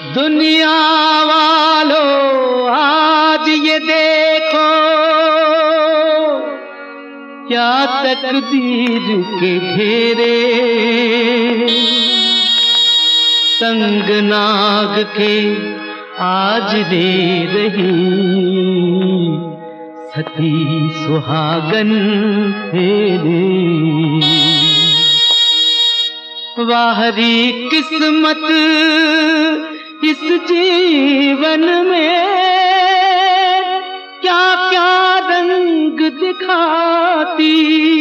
दुनिया वालों आज ये देखो, क्या तकदीर के घेरे तंगनाग के आज रे रही सती सुहागन फेरे। वाहरी किस्मत इस जीवन में क्या क्या रंग दिखाती,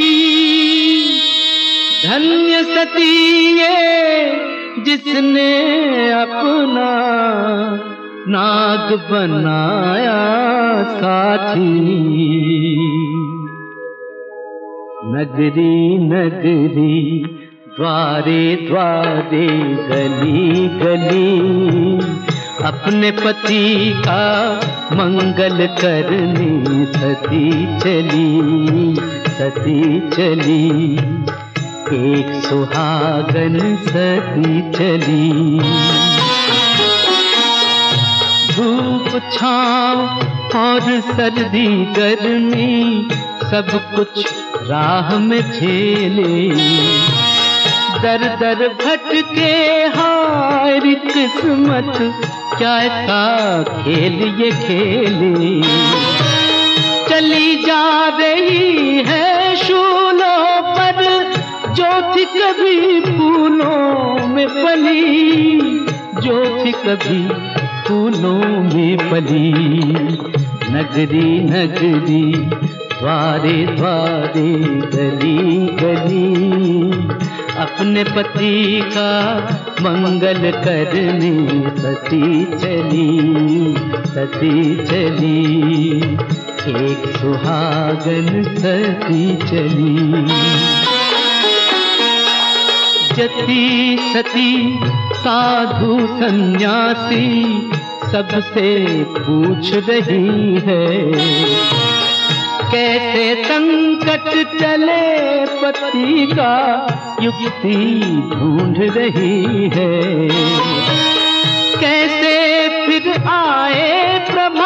धन्य सती ये जिसने अपना नाग बनाया साथी। नगरी नगरी द्वारे द्वारे गली गली अपने पति का मंगल करने सती चली, सती चली, एक सुहागन सती चली। धूप छाँव और सर्दी गर्मी सब कुछ राह में झेले, दर दर भटके हाय किस्मत क्या ऐसा खेल ये खेले। चली जा रही है शूलों पर जो थी कभी फूलों में पली, जो थी कभी फूलों में पली। नगरी नगरी द्वारे द्वारे गली गली अपने पति का मंगल करने सती चली, सती चली, एक सुहागन सती चली। जती सती साधु सन्यासी सबसे पूछ रही है, कैसे संकट चले पति का युक्ति ढूंढ रही है। कैसे फिर आए प्रभात,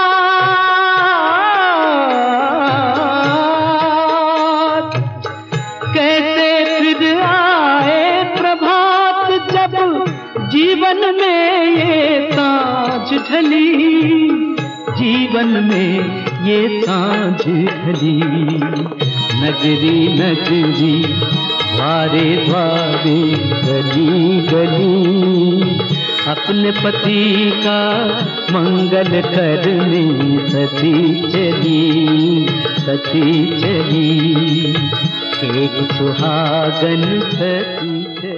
कैसे फिर आए प्रभात जब जीवन में ये सांझ ढली, जीवन में ये सांझ ढली। नगरी नगरी द्वारे द्वारे गली गली अपने पति का मंगल करने सती चली, सती चली, एक सुहागन सती चली।